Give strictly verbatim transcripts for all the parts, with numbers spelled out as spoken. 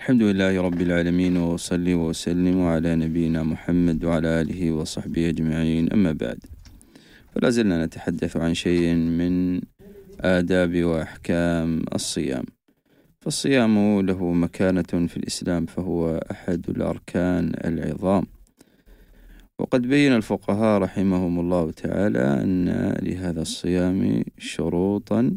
الحمد لله رب العالمين، وأصلي وأسلم على نبينا محمد وعلى آله وصحبه أجمعين، أما بعد، فلا زلنا نتحدث عن شيء من آداب وأحكام الصيام. فالصيام له مكانة في الإسلام، فهو أحد الأركان العظام. وقد بين الفقهاء رحمهم الله تعالى أن لهذا الصيام شروطا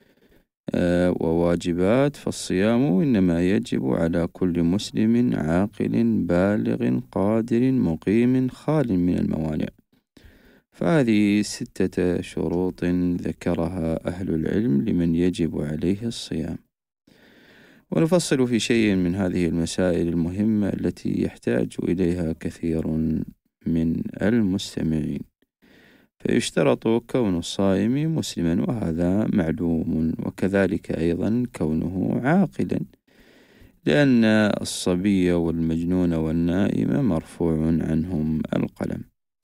وواجبات. فالصيام إنما يجب على كل مسلم عاقل بالغ قادر مقيم خال من الموانع. فهذه ستة شروط ذكرها أهل العلم لمن يجب عليه الصيام، ونفصل في شيء من هذه المسائل المهمة التي يحتاج إليها كثير من المستمعين. فيشترط كون الصائم مسلما، وهذا معلوم، وكذلك أيضا كونه عاقلا، لأن الصبي والمجنون والنائم مرفوع عنهم القلم.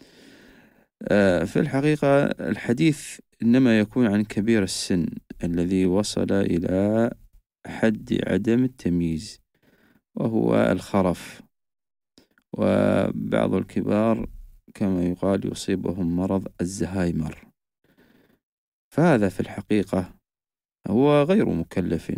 في الحقيقة الحديث إنما يكون عن كبير السن الذي وصل إلى حد عدم التمييز، وهو الخرف. وبعض الكبار كما يقال يصيبهم مرض الزهايمر، فهذا في الحقيقة هو غير مكلف،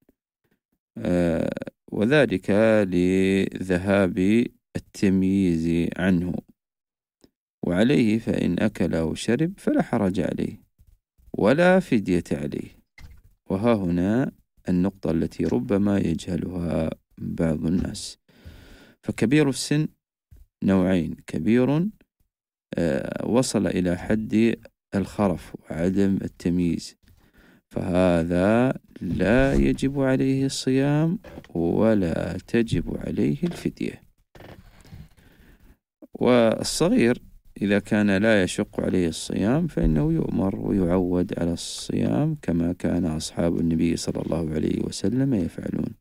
آه وذلك لذهاب التمييز عنه، وعليه فإن أكل أو شرب فلا حرج عليه ولا فدية عليه. وها هنا النقطة التي ربما يجهلها بعض الناس. فكبير السن نوعين: كبير آه وصل إلى حد الخرف وعدم التمييز، فهذا لا يجب عليه الصيام ولا تجب عليه الفدية. والصغير إذا كان لا يشق عليه الصيام فإنه يؤمر ويعود على الصيام كما كان أصحاب النبي صلى الله عليه وسلم يفعلون.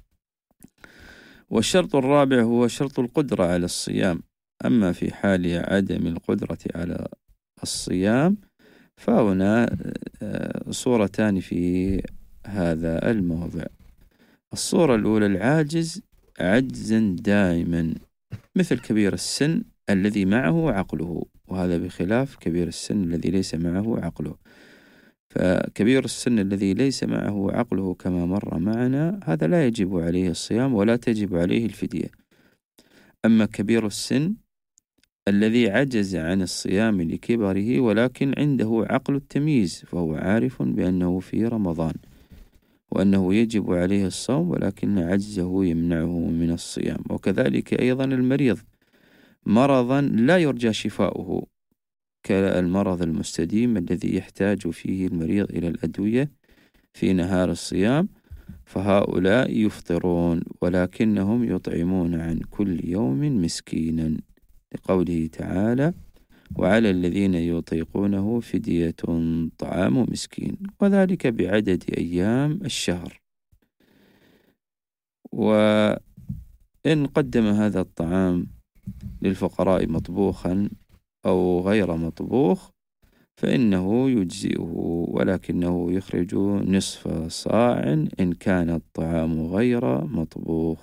والشرط الرابع هو شرط القدرة على الصيام. أما في حال عدم القدرة على الصيام فهنا صورتان في هذا الموضع. الصورة الأولى: العاجز عجزا دائما، مثل كبير السن الذي معه عقله، وهذا بخلاف كبير السن الذي ليس معه عقله. فكبير السن الذي ليس معه عقله كما مر معنا هذا لا يجب عليه الصيام ولا تجب عليه الفدية. أما كبير السن الذي عجز عن الصيام لكبره ولكن عنده عقل التمييز، فهو عارف بأنه في رمضان وأنه يجب عليه الصوم، ولكن عجزه يمنعه من الصيام. وكذلك أيضا المريض مرضا لا يرجى شفاؤه، كالمرض المستديم الذي يحتاج فيه المريض إلى الأدوية في نهار الصيام، فهؤلاء يفطرون ولكنهم يطعمون عن كل يوم مسكينا، لقوله تعالى: وعلى الذين يطيقونه فدية طعام مسكين، وذلك بعدد أيام الشهر. وإن قدم هذا الطعام للفقراء مطبوخا أو غير مطبوخ فإنه يجزئه، ولكنه يخرج نصف صاع إن كان الطعام غير مطبوخ.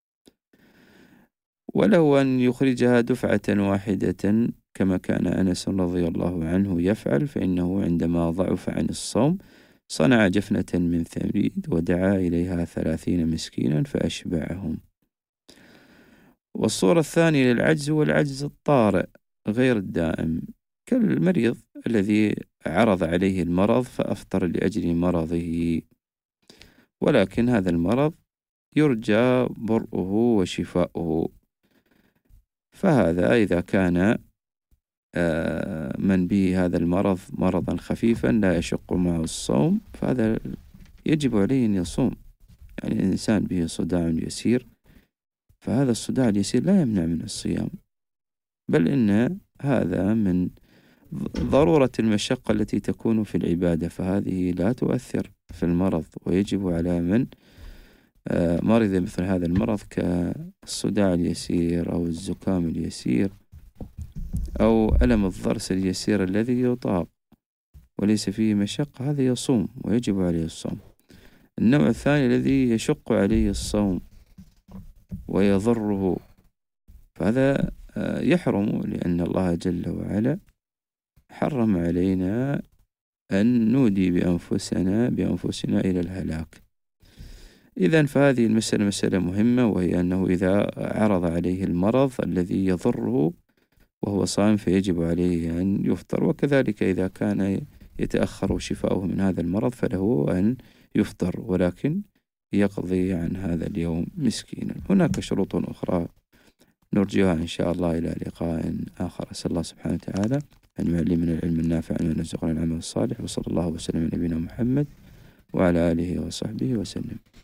ولو أن يخرجها دفعة واحدة كما كان أنس رضي الله عنه يفعل، فإنه عندما ضعف عن الصوم صنع جفنة من ثريد ودعا إليها ثلاثين مسكينا فأشبعهم. والصورة الثانية للعجز هو العجز الطارئ غير الدائم، كالمريض الذي عرض عليه المرض فأفطر لأجل مرضه، ولكن هذا المرض يرجى برؤه وشفاؤه، فهذا إذا كان من به هذا المرض مرضا خفيفا لا يشق معه الصوم فهذا يجب عليه أن يصوم. يعني الإنسان به صداع يسير، فهذا الصداع اليسير لا يمنع من الصيام، بل إن هذا من ضرورة المشقة التي تكون في العبادة، فهذه لا تؤثر في المرض. ويجب على من مرض مثل هذا المرض كالصداع اليسير أو الزكام اليسير أو ألم الضرس اليسير الذي يطاق وليس فيه مشقة، هذا يصوم ويجب عليه الصوم. النوع الثاني الذي يشق عليه الصوم ويضره، فهذا يحرم، لأن الله جل وعلا حرم علينا أن نودي بأنفسنا بأنفسنا إلى الهلاك. إذن فهذه المسألة مسألة مهمة، وهي أنه إذا عرض عليه المرض الذي يضره وهو صائم فيجب عليه أن يفطر، وكذلك إذا كان يتأخر شفاؤه من هذا المرض فله أن يفطر، ولكن يقضي عن هذا اليوم مسكينا. هناك شروط أخرى نرجوها إن شاء الله إلى لقاء آخر. أسأل الله سبحانه وتعالى أن يعلمنا العلم النافع وأن يرزقنا العمل الصالح، وصلى الله وسلم على نبينا محمد وعلى آله وصحبه وسلم.